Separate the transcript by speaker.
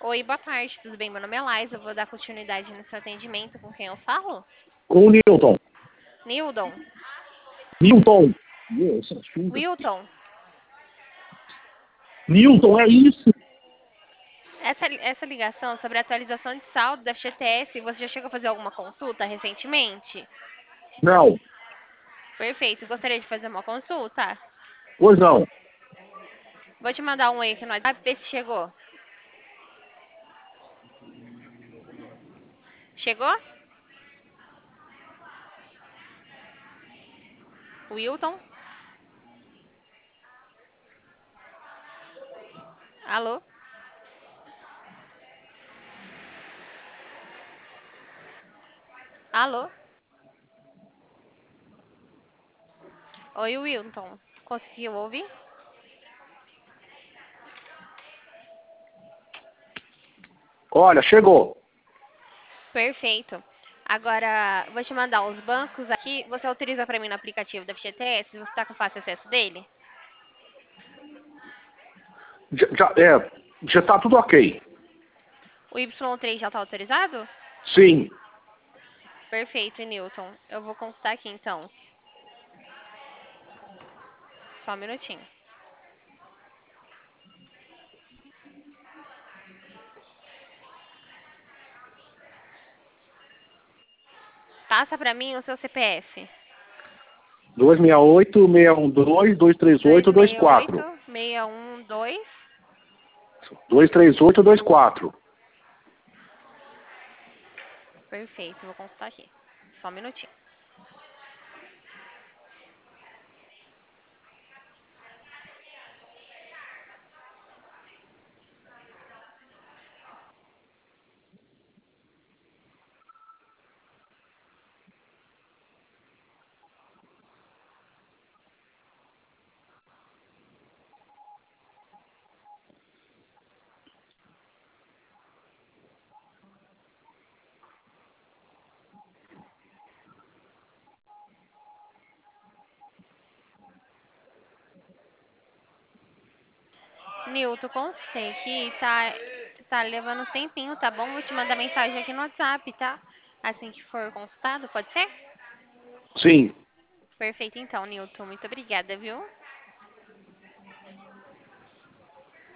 Speaker 1: Oi, boa tarde, tudo bem? Meu nome é Laís, eu vou dar continuidade nesse atendimento com quem eu falo?
Speaker 2: Com o Newton.
Speaker 1: Nildon.
Speaker 2: Newton. Nossa, chuta.
Speaker 1: Wilton.
Speaker 2: Newton, é isso.
Speaker 1: Essa ligação sobre a atualização de saldo da FGTS, você já chegou a fazer alguma consulta recentemente?
Speaker 2: Não.
Speaker 1: Perfeito, gostaria de fazer uma consulta?
Speaker 2: Pois não.
Speaker 1: Vou te mandar um oi aqui no WhatsApp, ver se chegou. Chegou? Wilton? Alô? Alô? Oi, Wilton. Conseguiu ouvir?
Speaker 2: Olha, chegou.
Speaker 1: Perfeito. Agora, vou te mandar os bancos aqui. Você autoriza para mim no aplicativo da FGTS? Você está com fácil acesso dele?
Speaker 2: Já tá tudo ok.
Speaker 1: O Y3 já está autorizado?
Speaker 2: Sim.
Speaker 1: Perfeito, Newton. Eu vou consultar aqui então. Só um minutinho. Passa para mim o seu CPF.
Speaker 2: 268-612-238-24.
Speaker 1: 268-612.
Speaker 2: 238-24.
Speaker 1: Perfeito, vou consultar aqui. Só um minutinho. Nilton, consultei aqui, tá levando um tempinho, tá bom? Vou te mandar mensagem aqui no WhatsApp, tá? Assim que for consultado, pode ser?
Speaker 2: Sim.
Speaker 1: Perfeito, então, Nilton. Muito obrigada, viu?